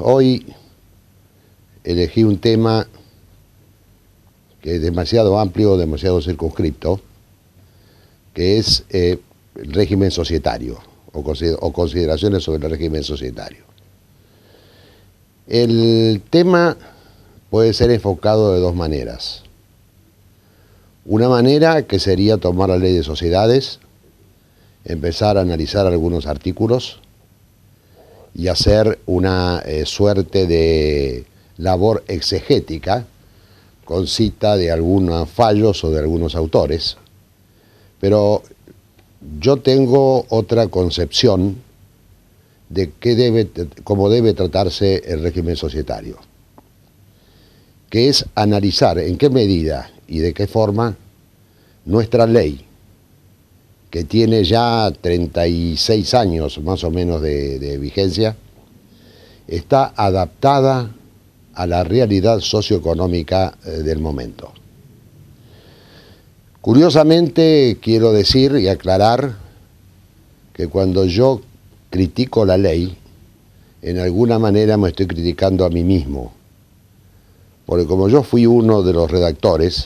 Hoy elegí un tema que es demasiado amplio, demasiado circunscripto, que es el régimen societario o consideraciones sobre el régimen societario. El tema puede ser enfocado de dos maneras. Una manera que sería tomar la ley de sociedades, empezar a analizar algunos artículos y hacer una suerte de labor exegética con cita de algunos fallos o de algunos autores. Pero yo tengo otra concepción de cómo debe tratarse el régimen societario, que es analizar en qué medida y de qué forma nuestra ley, que tiene ya 36 años más o menos de vigencia, está adaptada a la realidad socioeconómica del momento. Curiosamente, quiero decir y aclarar que cuando yo critico la ley, en alguna manera me estoy criticando a mí mismo, porque como yo fui uno de los redactores,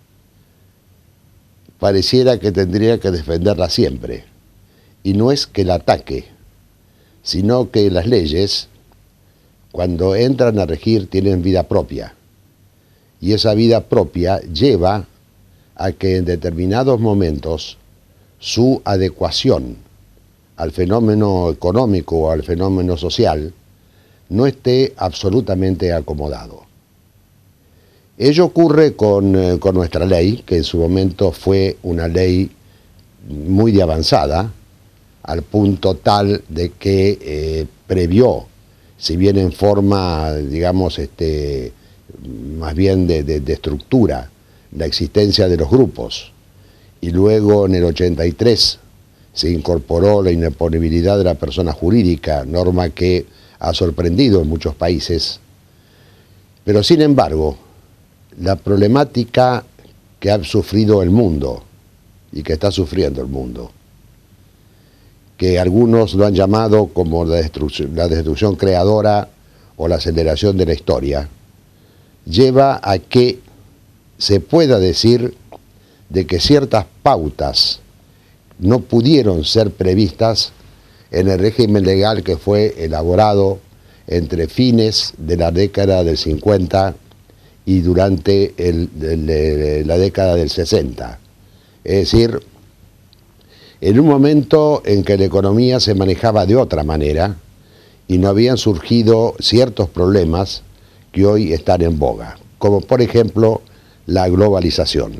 pareciera que tendría que defenderla siempre. Y no es que la ataque, sino que las leyes, cuando entran a regir, tienen vida propia. Y esa vida propia lleva a que en determinados momentos su adecuación al fenómeno económico o al fenómeno social no esté absolutamente acomodado. Ello ocurre con nuestra ley, que en su momento fue una ley muy de avanzada, al punto tal de que previó, si bien en forma, digamos, más bien de estructura, la existencia de los grupos, y luego en el 83 se incorporó la inoponibilidad de la persona jurídica, norma que ha sorprendido en muchos países, pero sin embargo, la problemática que ha sufrido el mundo y que está sufriendo el mundo, que algunos lo han llamado como la destrucción creadora o la aceleración de la historia, lleva a que se pueda decir de que ciertas pautas no pudieron ser previstas en el régimen legal que fue elaborado entre fines de la década del 50 y durante la década del 60. Es decir, en un momento en que la economía se manejaba de otra manera y no habían surgido ciertos problemas que hoy están en boga, como por ejemplo la globalización.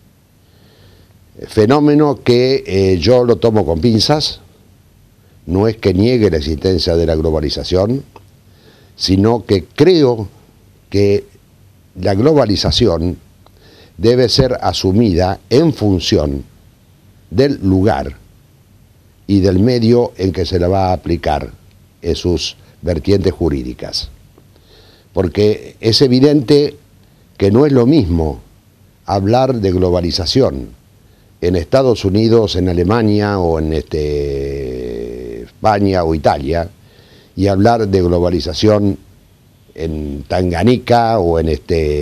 Fenómeno que yo lo tomo con pinzas, no es que niegue la existencia de la globalización, sino que creo que la globalización debe ser asumida en función del lugar y del medio en que se la va a aplicar en sus vertientes jurídicas. Porque es evidente que no es lo mismo hablar de globalización en Estados Unidos, en Alemania o en España o Italia, y hablar de globalización en Tanganica o en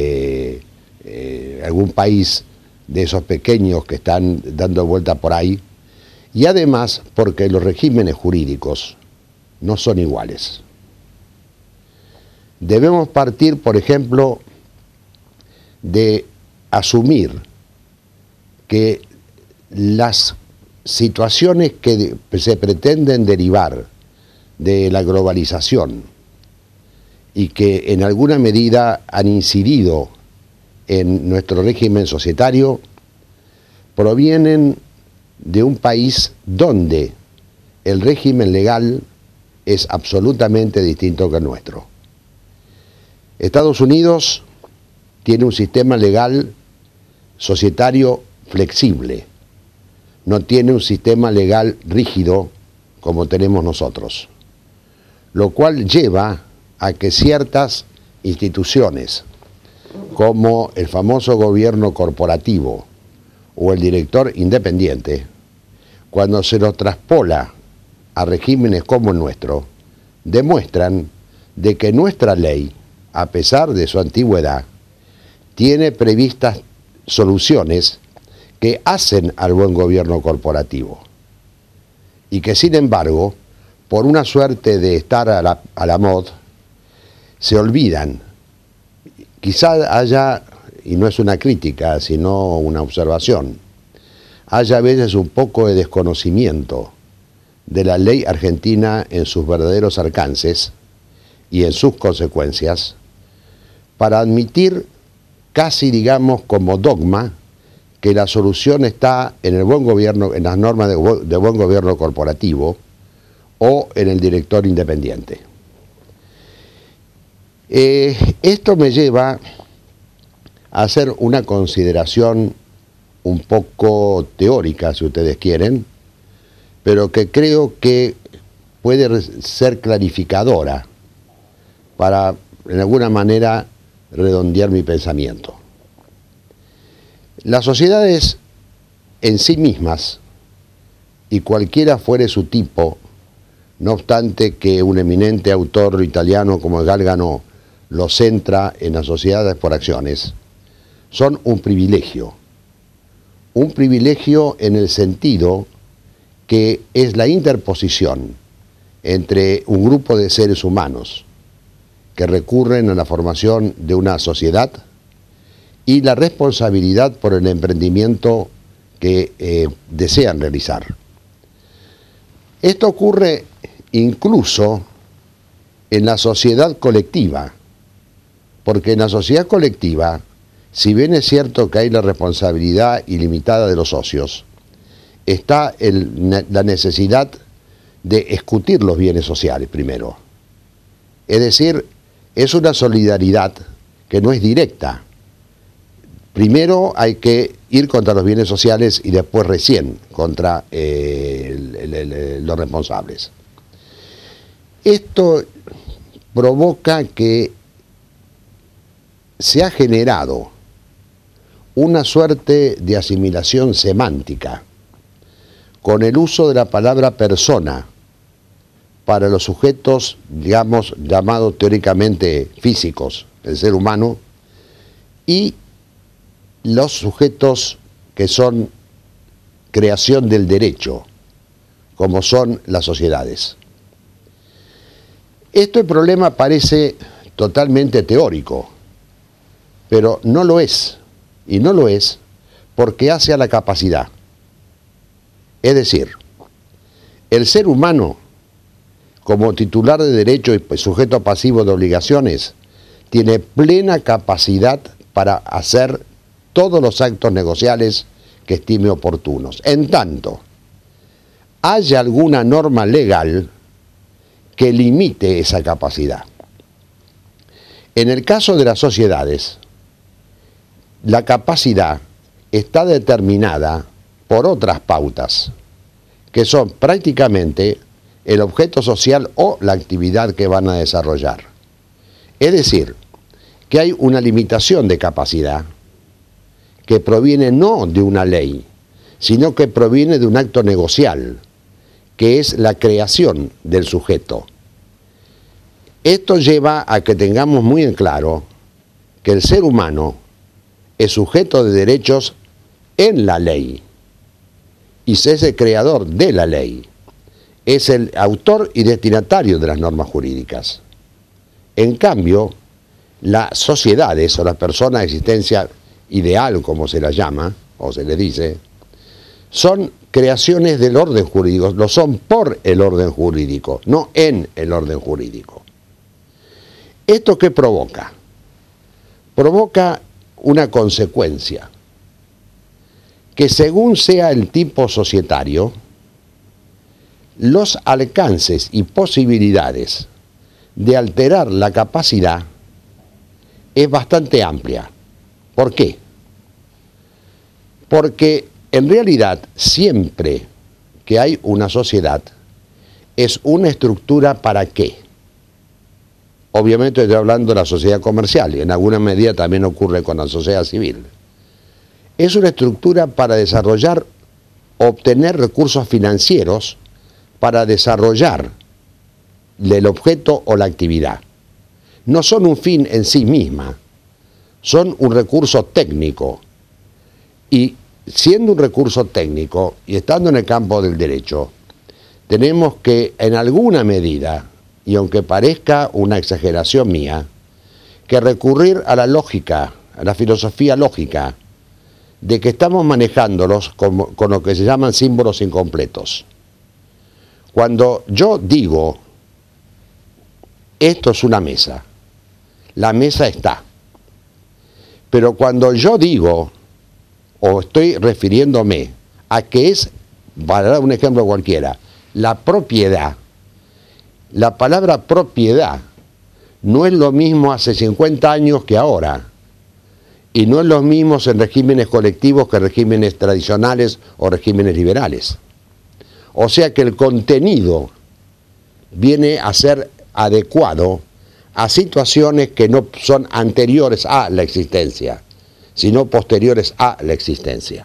algún país de esos pequeños que están dando vuelta por ahí, y además porque los regímenes jurídicos no son iguales. Debemos partir, por ejemplo, de asumir que las situaciones que se pretenden derivar de la globalización y que en alguna medida han incidido en nuestro régimen societario, provienen de un país donde el régimen legal es absolutamente distinto que el nuestro. Estados Unidos tiene un sistema legal societario flexible, no tiene un sistema legal rígido como tenemos nosotros, lo cual lleva a que ciertas instituciones, como el famoso gobierno corporativo o el director independiente, cuando se los traspola a regímenes como el nuestro, demuestran de que nuestra ley, a pesar de su antigüedad, tiene previstas soluciones que hacen al buen gobierno corporativo y que, sin embargo, por una suerte de estar a la moda, se olvidan. Quizá haya, y no es una crítica, sino una observación, haya a veces un poco de desconocimiento de la ley argentina en sus verdaderos alcances y en sus consecuencias, para admitir casi, digamos, como dogma que la solución está en el buen gobierno, en las normas de buen gobierno corporativo o en el director independiente. Esto me lleva a hacer una consideración un poco teórica, si ustedes quieren, pero que creo que puede ser clarificadora para, en alguna manera, redondear mi pensamiento. Las sociedades en sí mismas, y cualquiera fuere su tipo, no obstante que un eminente autor italiano como Galgano lo centra en las sociedades por acciones, son un privilegio en el sentido que es la interposición entre un grupo de seres humanos que recurren a la formación de una sociedad y la responsabilidad por el emprendimiento que desean realizar. Esto ocurre incluso en la sociedad colectiva, porque en la sociedad colectiva, si bien es cierto que hay la responsabilidad ilimitada de los socios, está la necesidad de escutir los bienes sociales primero. Es decir, es una solidaridad que no es directa. Primero hay que ir contra los bienes sociales y después recién contra los responsables. Esto provoca que se ha generado una suerte de asimilación semántica con el uso de la palabra persona para los sujetos, digamos, llamados teóricamente físicos, el ser humano, y los sujetos que son creación del derecho, como son las sociedades. Este problema parece totalmente teórico, pero no lo es, y no lo es porque hace a la capacidad. Es decir, el ser humano, como titular de derecho y sujeto pasivo de obligaciones, tiene plena capacidad para hacer todos los actos negociales que estime oportunos. En tanto, haya alguna norma legal que limite esa capacidad. En el caso de las sociedades, la capacidad está determinada por otras pautas, que son prácticamente el objeto social o la actividad que van a desarrollar. Es decir, que hay una limitación de capacidad que proviene no de una ley, sino que proviene de un acto negocial, que es la creación del sujeto. Esto lleva a que tengamos muy en claro que el ser humano es sujeto de derechos en la ley, y es el creador de la ley, es el autor y destinatario de las normas jurídicas. En cambio, las sociedades o las personas de existencia ideal, como se las llama, o se les dice, son creaciones del orden jurídico, lo son por el orden jurídico, no en el orden jurídico. ¿Esto qué provoca? Provoca una consecuencia, que según sea el tipo societario, los alcances y posibilidades de alterar la capacidad es bastante amplia. ¿Por qué? Porque en realidad siempre que hay una sociedad es una estructura ¿para qué? Obviamente estoy hablando de la sociedad comercial y en alguna medida también ocurre con la sociedad civil. Es una estructura para desarrollar, obtener recursos financieros para desarrollar el objeto o la actividad. no son un fin en sí misma, son un recurso técnico. Y siendo un recurso técnico y estando en el campo del derecho, tenemos que, en alguna medida, y aunque parezca una exageración mía, que recurrir a la lógica, a la filosofía lógica, de que estamos manejándolos con lo que se llaman símbolos incompletos. Cuando yo digo, esto es una mesa, la mesa está. Pero cuando yo digo, o estoy refiriéndome a que es, para dar un ejemplo cualquiera, la propiedad, la palabra propiedad no es lo mismo hace 50 años que ahora, y no es lo mismo en regímenes colectivos que regímenes tradicionales o regímenes liberales. O sea que el contenido viene a ser adecuado a situaciones que no son anteriores a la existencia, sino posteriores a la existencia.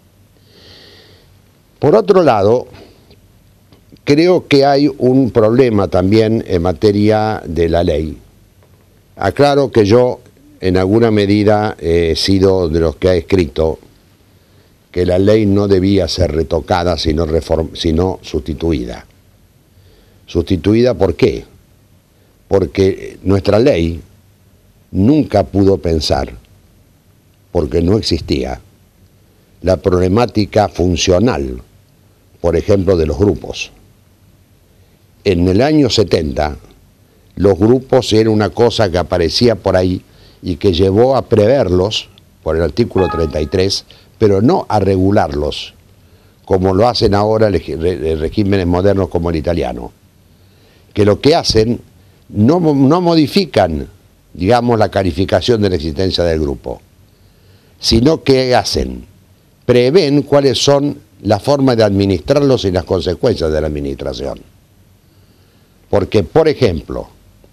Por otro lado, creo que hay un problema también en materia de la ley. Aclaro que yo en alguna medida he sido de los que ha escrito que la ley no debía ser retocada sino sustituida. ¿Sustituida por qué? Porque nuestra ley nunca pudo pensar, porque no existía, la problemática funcional, por ejemplo, de los grupos. En el año 70, los grupos eran una cosa que aparecía por ahí y que llevó a preverlos por el artículo 33, pero no a regularlos, como lo hacen ahora regímenes modernos como el italiano, que lo que hacen no modifican, digamos, la calificación de la existencia del grupo, sino que hacen, prevén cuáles son las formas de administrarlos y las consecuencias de la administración. Porque, por ejemplo,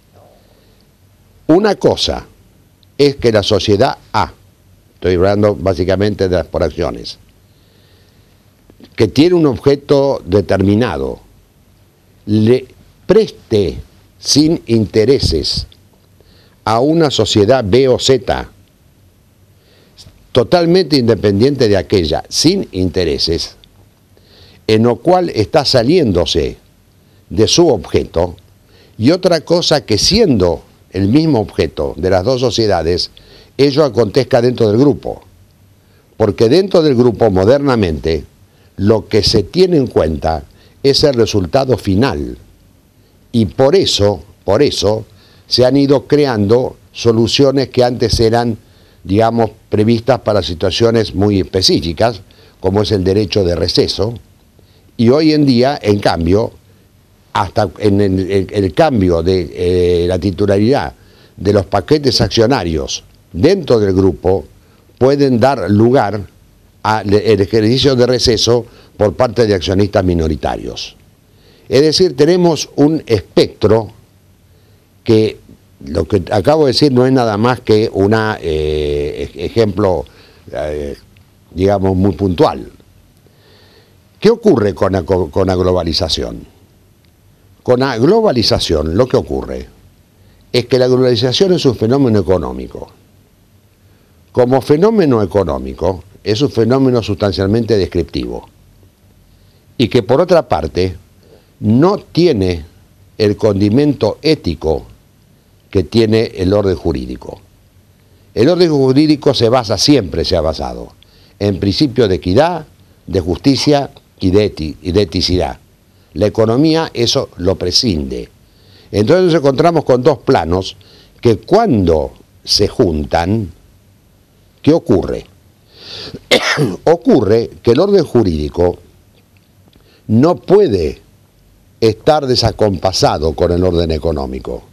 una cosa es que la sociedad A, estoy hablando básicamente de las por acciones, que tiene un objeto determinado, le preste sin intereses a una sociedad B o Z, totalmente independiente de aquella, sin intereses, en lo cual está saliéndose de su objeto, y otra cosa que siendo el mismo objeto de las dos sociedades, ello acontezca dentro del grupo. Porque dentro del grupo, modernamente, lo que se tiene en cuenta es el resultado final. Y por eso se han ido creando soluciones que antes eran, digamos, previstas para situaciones muy específicas, como es el derecho de receso, y hoy en día, en cambio, hasta en el cambio de la titularidad de los paquetes accionarios dentro del grupo, pueden dar lugar al ejercicio de receso por parte de accionistas minoritarios. Es decir, tenemos un espectro que lo que acabo de decir no es nada más que un ejemplo, digamos, muy puntual. ¿Qué ocurre con la globalización? Con la globalización lo que ocurre es que la globalización es un fenómeno económico. Como fenómeno económico es un fenómeno sustancialmente descriptivo y que por otra parte no tiene el condimento ético que tiene el orden jurídico. El orden jurídico siempre se ha basado en principios de equidad, de justicia y de eticidad. La economía eso lo prescinde. Entonces nos encontramos con dos planos que cuando se juntan, ¿qué ocurre? Ocurre que el orden jurídico no puede estar desacompasado con el orden económico,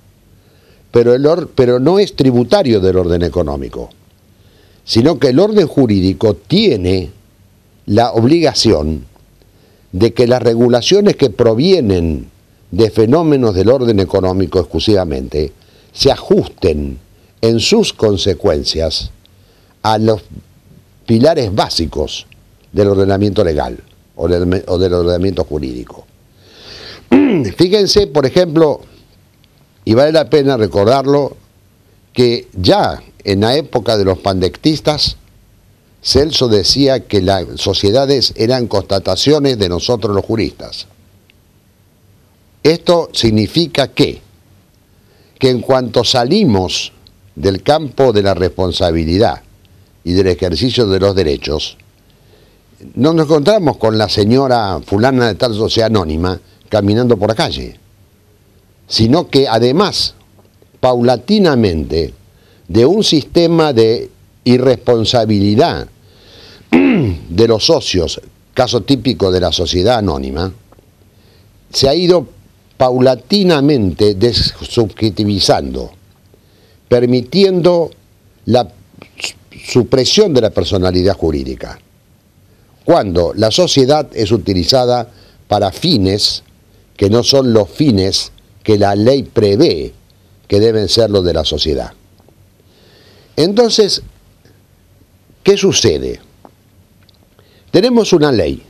pero no es tributario del orden económico, sino que el orden jurídico tiene la obligación de que las regulaciones que provienen de fenómenos del orden económico exclusivamente se ajusten en sus consecuencias a los pilares básicos del ordenamiento legal o del ordenamiento jurídico. Fíjense, por ejemplo, y vale la pena recordarlo que ya en la época de los pandectistas, Celso decía que las sociedades eran constataciones de nosotros los juristas. Esto significa que en cuanto salimos del campo de la responsabilidad y del ejercicio de los derechos, no nos encontramos con la señora fulana de tal sociedad anónima caminando por la calle, sino que además, paulatinamente, de un sistema de irresponsabilidad de los socios, caso típico de la sociedad anónima, se ha ido paulatinamente desubjetivizando, permitiendo la supresión de la personalidad jurídica, cuando la sociedad es utilizada para fines que no son los fines que la ley prevé que deben ser los de la sociedad. Entonces, ¿qué sucede? Tenemos una ley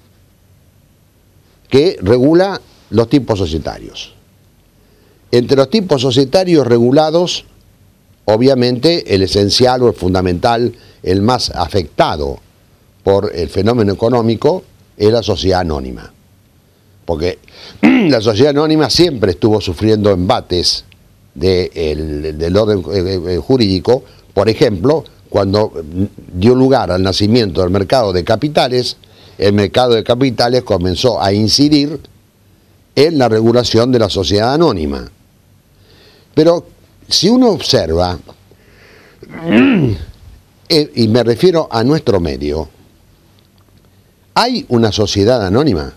que regula los tipos societarios. Entre los tipos societarios regulados, obviamente el esencial o el fundamental, el más afectado por el fenómeno económico, es la sociedad anónima. Porque la sociedad anónima siempre estuvo sufriendo embates del orden jurídico. Por ejemplo, cuando dio lugar al nacimiento del mercado de capitales, el mercado de capitales comenzó a incidir en la regulación de la sociedad anónima. Pero si uno observa, y me refiero a nuestro medio, ¿hay una sociedad anónima?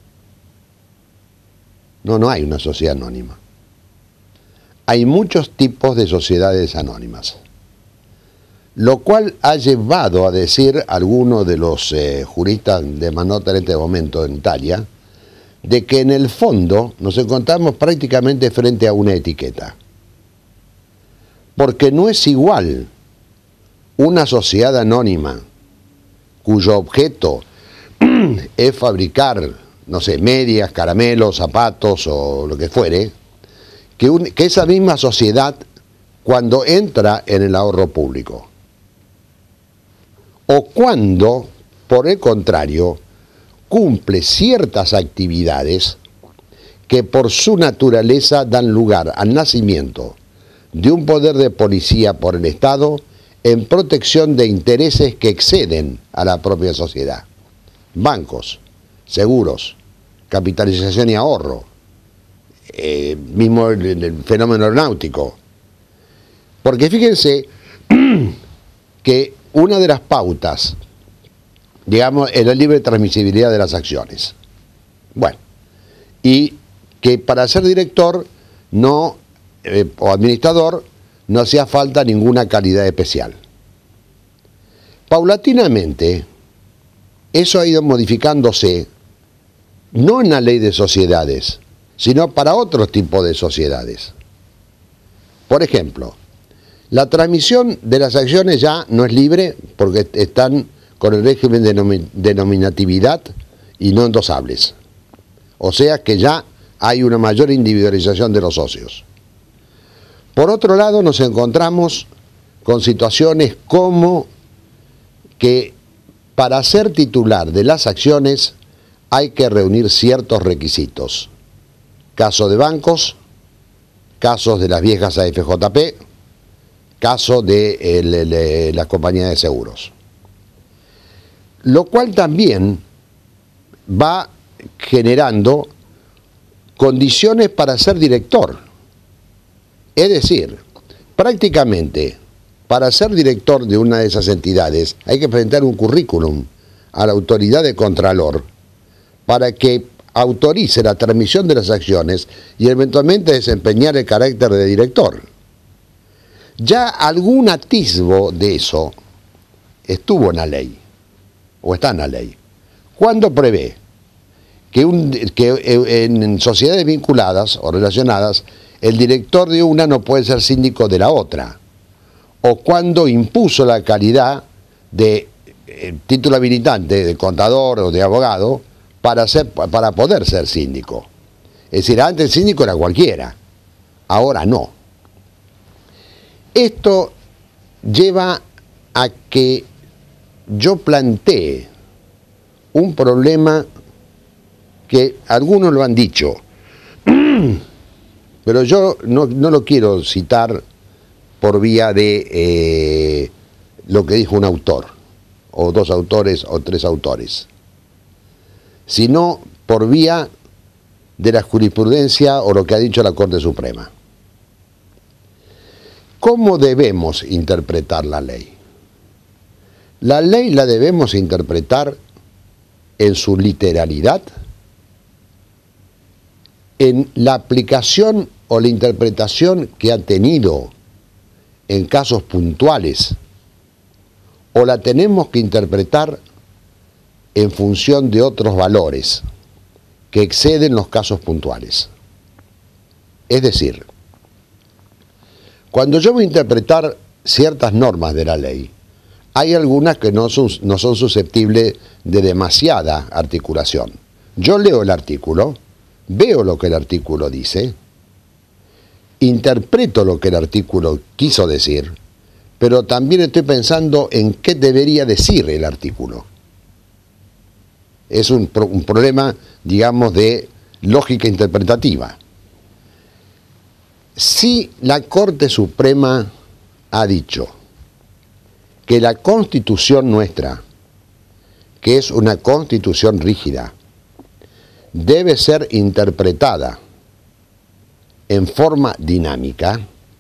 No hay una sociedad anónima. Hay muchos tipos de sociedades anónimas, lo cual ha llevado a decir algunos de los juristas de más nota en este momento en Italia, de que en el fondo nos encontramos prácticamente frente a una etiqueta. Porque no es igual una sociedad anónima cuyo objeto es fabricar, no sé, medias, caramelos, zapatos o lo que fuere, que esa misma sociedad cuando entra en el ahorro público. O cuando, por el contrario, cumple ciertas actividades que por su naturaleza dan lugar al nacimiento de un poder de policía por el Estado en protección de intereses que exceden a la propia sociedad. Bancos, seguros, capitalización y ahorro, mismo el fenómeno aeronáutico. Porque fíjense que una de las pautas, digamos, es la libre transmisibilidad de las acciones. Bueno, y que para ser director o administrador no hacía falta ninguna calidad especial. Paulatinamente, eso ha ido modificándose, no en la ley de sociedades, sino para otros tipos de sociedades. Por ejemplo, la transmisión de las acciones ya no es libre porque están con el régimen de denominatividad y no endosables. O sea que ya hay una mayor individualización de los socios. Por otro lado, nos encontramos con situaciones como que para ser titular de las acciones hay que reunir ciertos requisitos. Caso de bancos, casos de las viejas AFJP, caso de la compañía de seguros. Lo cual también va generando condiciones para ser director. Es decir, prácticamente para ser director de una de esas entidades hay que presentar un currículum a la autoridad de Contralor para que autorice la transmisión de las acciones y eventualmente desempeñar el carácter de director. Ya algún atisbo de eso estuvo en la ley, o está en la ley, cuando prevé que en sociedades vinculadas o relacionadas el director de una no puede ser síndico de la otra, o cuando impuso la calidad de título habilitante de contador o de abogado para poder ser síndico. Es decir, antes el síndico era cualquiera, ahora no. Esto lleva a que yo plantee un problema que algunos lo han dicho, pero yo no lo quiero citar por vía de lo que dijo un autor, o dos autores, o tres autores, sino por vía de la jurisprudencia o lo que ha dicho la Corte Suprema. ¿Cómo debemos interpretar la ley? La ley la debemos interpretar en su literalidad, en la aplicación o la interpretación que ha tenido en casos puntuales, o la tenemos que interpretar en función de otros valores que exceden los casos puntuales. Es decir, cuando yo voy a interpretar ciertas normas de la ley, hay algunas que no son susceptibles de demasiada articulación. Yo leo el artículo, veo lo que el artículo dice, interpreto lo que el artículo quiso decir, pero también estoy pensando en qué debería decir el artículo. Es un problema, digamos, de lógica interpretativa. Si la Corte Suprema ha dicho que la Constitución nuestra, que es una Constitución rígida, debe ser interpretada en forma dinámica,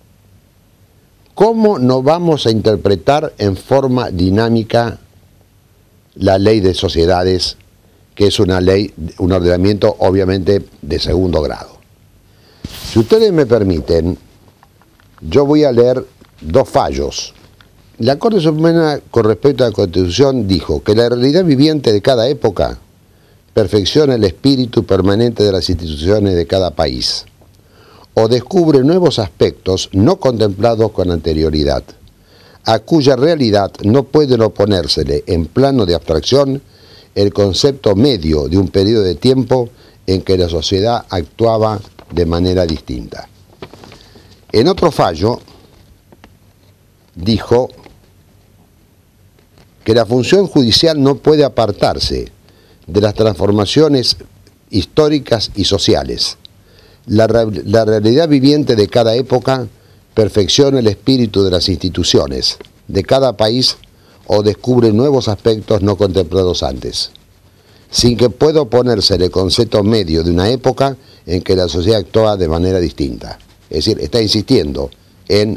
¿cómo no vamos a interpretar en forma dinámica la ley de sociedades, que es una ley, un ordenamiento obviamente de segundo grado? Si ustedes me permiten, yo voy a leer dos fallos. La Corte Suprema, con respecto a la Constitución, dijo que la realidad viviente de cada época perfecciona el espíritu permanente de las instituciones de cada país, o descubre nuevos aspectos no contemplados con anterioridad, a cuya realidad no pueden oponérsele en plano de abstracción el concepto medio de un periodo de tiempo en que la sociedad actuaba de manera distinta. En otro fallo, dijo que la función judicial no puede apartarse de las transformaciones históricas y sociales. La realidad viviente de cada época perfecciona el espíritu de las instituciones de cada país o descubre nuevos aspectos no contemplados antes, sin que pueda oponerse el concepto medio de una época en que la sociedad actúa de manera distinta. Es decir, está insistiendo en,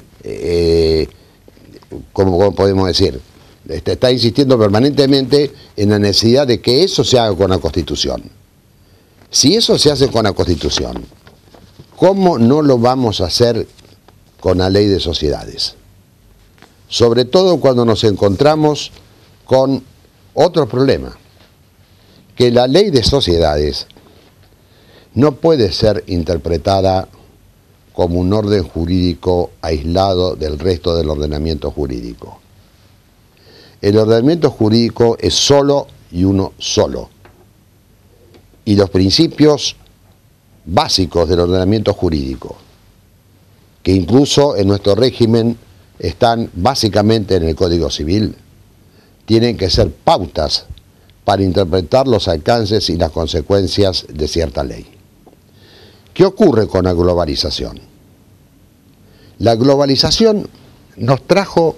¿cómo podemos decir? Está insistiendo permanentemente en la necesidad de que eso se haga con la Constitución. Si eso se hace con la Constitución, ¿cómo no lo vamos a hacer con la ley de sociedades? Sobre todo cuando nos encontramos con otro problema, que la ley de sociedades no puede ser interpretada como un orden jurídico aislado del resto del ordenamiento jurídico. El ordenamiento jurídico es solo y uno solo. Y los principios básicos del ordenamiento jurídico, que incluso en nuestro régimen están básicamente en el Código Civil, tienen que ser pautas para interpretar los alcances y las consecuencias de cierta ley. ¿Qué ocurre con la globalización? La globalización nos trajo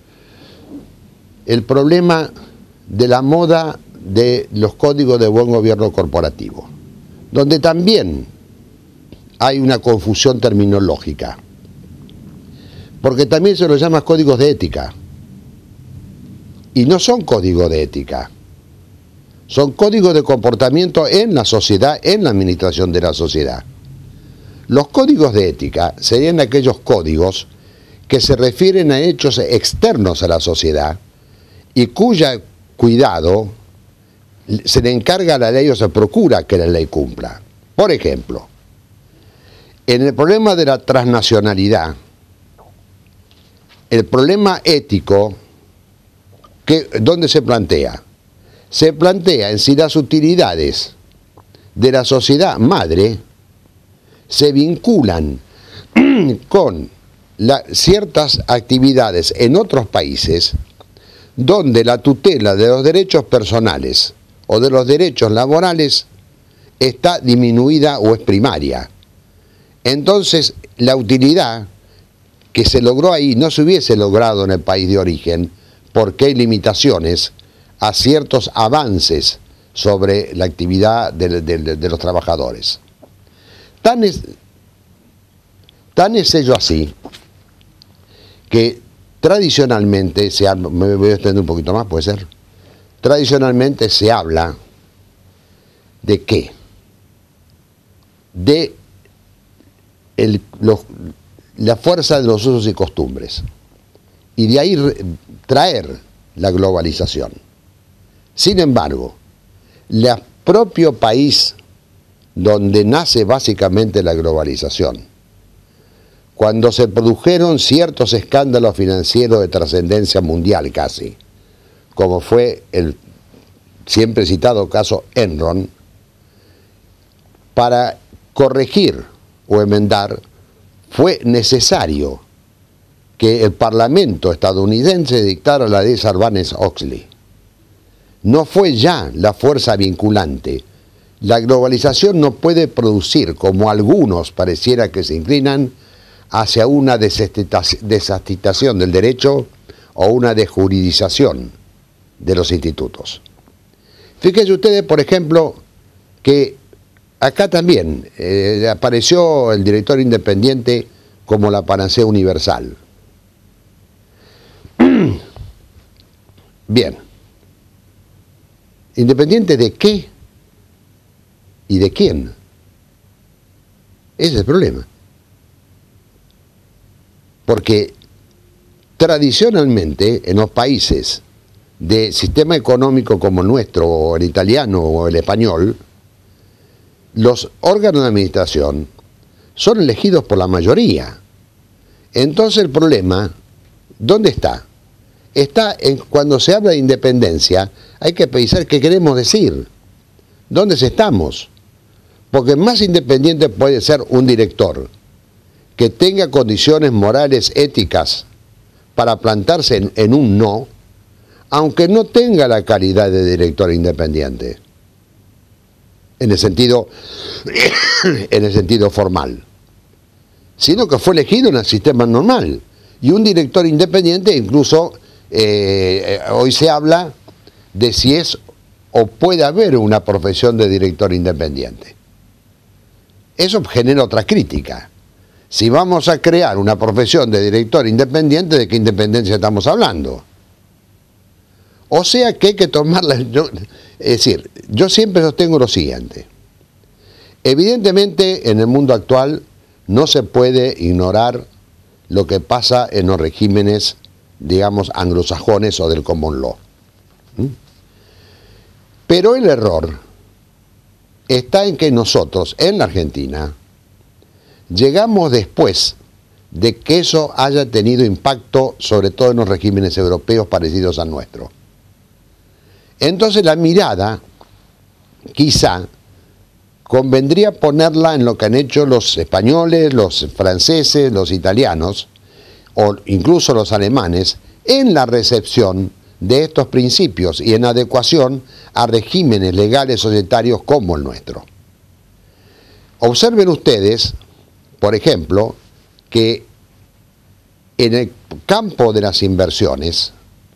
el problema de la moda de los códigos de buen gobierno corporativo, donde también hay una confusión terminológica, porque también se los llama códigos de ética, y no son códigos de ética, son códigos de comportamiento en la sociedad, en la administración de la sociedad. Los códigos de ética serían aquellos códigos que se refieren a hechos externos a la sociedad y cuya cuidado se le encarga a la ley o se procura que la ley cumpla. Por ejemplo, en el problema de la transnacionalidad, el problema ético, ¿dónde se plantea? Se plantea en si las utilidades de la sociedad madre se vinculan con ciertas actividades en otros países donde la tutela de los derechos personales o de los derechos laborales está disminuida o es primaria. Entonces, la utilidad que se logró ahí no se hubiese logrado en el país de origen porque hay limitaciones a ciertos avances sobre la actividad de los trabajadores. Tan es ello así que tradicionalmente me voy a extender un poquito más, puede ser. Tradicionalmente se habla de qué, de la fuerza de los usos y costumbres y de ahí traer la globalización. Sin embargo, el propio país donde nace básicamente la globalización, cuando se produjeron ciertos escándalos financieros de trascendencia mundial casi, como fue el siempre citado caso Enron, para corregir o enmendar fue necesario que el Parlamento estadounidense dictara la ley Sarbanes-Oxley. No fue ya la fuerza vinculante. La globalización no puede producir, como algunos pareciera que se inclinan, hacia una desastitación del derecho o una desjuridización de los institutos. Fíjense ustedes, por ejemplo, que acá también apareció el director independiente como la panacea universal. Bien. ¿Independiente de qué y de quién? Ese es el problema. Porque tradicionalmente en los países de sistema económico como el nuestro, o el italiano o el español, los órganos de administración son elegidos por la mayoría. Entonces el problema, ¿dónde está? Está en cuando se habla de independencia, hay que pensar qué queremos decir, dónde estamos. Porque más independiente puede ser un director que tenga condiciones morales, éticas, para plantarse en un no, aunque no tenga la calidad de director independiente, en el sentido formal, sino que fue elegido en el sistema normal. Y un director independiente incluso, hoy se habla de si es o puede haber una profesión de director independiente. Eso genera otra crítica. Si vamos a crear una profesión de director independiente, ¿de qué independencia estamos hablando? O sea que hay que tomarla... Es decir, yo siempre sostengo lo siguiente. Evidentemente, en el mundo actual no se puede ignorar lo que pasa en los regímenes, digamos, anglosajones o del common law. Pero el error está en que nosotros, en la Argentina, llegamos después de que eso haya tenido impacto, sobre todo en los regímenes europeos parecidos al nuestro. Entonces la mirada, quizá, convendría ponerla en lo que han hecho los españoles, los franceses, los italianos, o incluso los alemanes, en la recepción de estos principios y en adecuación a regímenes legales societarios como el nuestro. Observen ustedes, por ejemplo, que en el campo de las inversiones,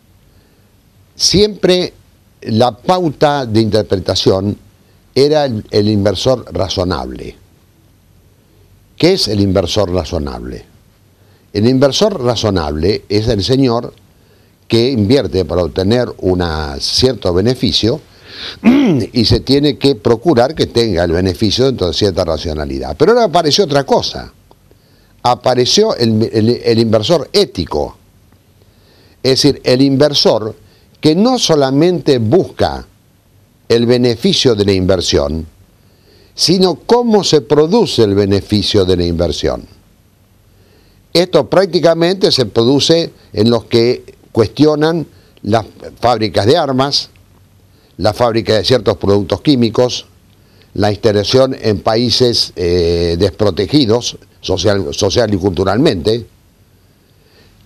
siempre la pauta de interpretación era el inversor razonable. ¿Qué es el inversor razonable? El inversor razonable es el señor que invierte para obtener un cierto beneficio y se tiene que procurar que tenga el beneficio dentro de cierta racionalidad. Pero ahora apareció otra cosa. Apareció el inversor ético. Es decir, el inversor que no solamente busca el beneficio de la inversión, sino cómo se produce el beneficio de la inversión. Esto prácticamente se produce en los que cuestionan las fábricas de armas, la fábrica de ciertos productos químicos, la instalación en países desprotegidos social y culturalmente,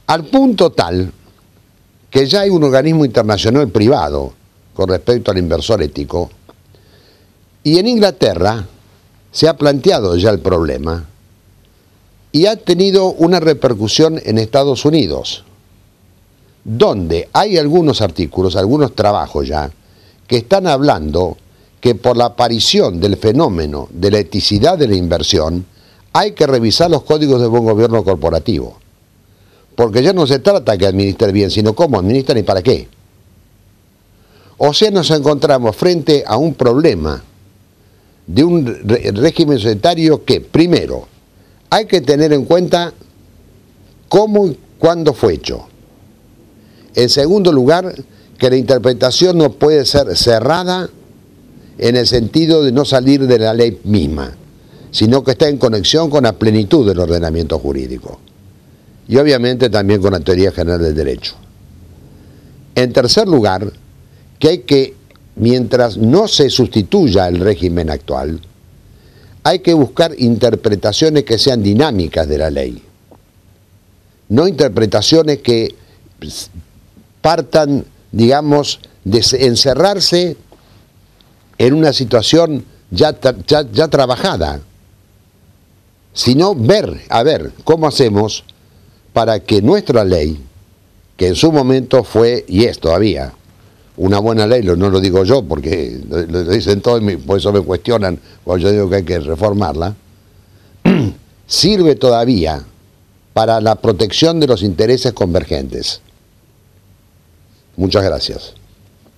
Al punto tal que ya hay un organismo internacional privado con respecto al inversor ético, y en Inglaterra se ha planteado ya el problema y ha tenido una repercusión en Estados Unidos, donde hay algunos artículos, algunos trabajos ya, que están hablando que por la aparición del fenómeno de la eticidad de la inversión, hay que revisar los códigos de buen gobierno corporativo. Porque ya no se trata que administre bien, sino cómo administran y para qué. O sea, nos encontramos frente a un problema de un régimen societario que, primero, hay que tener en cuenta cómo y cuándo fue hecho. En segundo lugar, que la interpretación no puede ser cerrada en el sentido de no salir de la ley misma, sino que está en conexión con la plenitud del ordenamiento jurídico. Y obviamente también con la teoría general del derecho. En tercer lugar, que hay que, mientras no se sustituya el régimen actual, hay que buscar interpretaciones que sean dinámicas de la ley, no interpretaciones que partan, digamos, de encerrarse en una situación ya trabajada, sino ver, a ver, cómo hacemos para que nuestra ley, que en su momento fue, y es todavía, una buena ley, no lo digo yo porque lo dicen todos, por eso me cuestionan cuando yo digo que hay que reformarla, sirve todavía para la protección de los intereses convergentes. Muchas gracias.